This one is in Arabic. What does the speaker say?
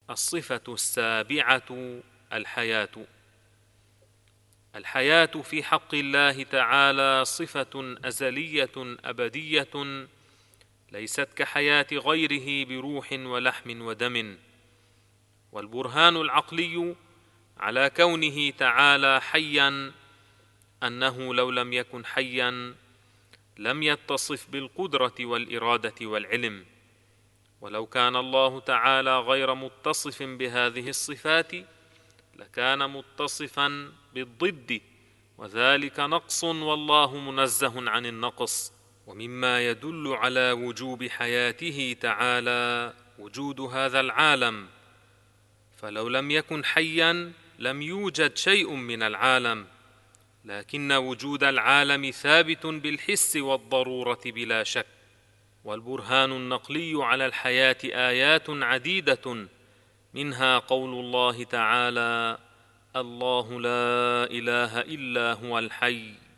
الصفة السابعة: الحياة في حق الله تعالى صفة أزلية أبدية، ليست كحياة غيره بروح ولحم ودم. والبرهان العقلي على كونه تعالى حيا أنه لو لم يكن حيا لم يتصف بالقدرة والإرادة والعلم. ولو كان الله تعالى غير متصف بهذه الصفات لكان متصفا بالضد، وذلك نقص، والله منزه عن النقص. ومما يدل على وجوب حياته تعالى وجود هذا العالم، فلو لم يكن حيا لم يوجد شيء من العالم، لكن وجود العالم ثابت بالحس والضرورة بلا شك. والبرهان النقلي على الحياة آيات عديدة، منها قول الله تعالى: الله لا إله إلا هو الحي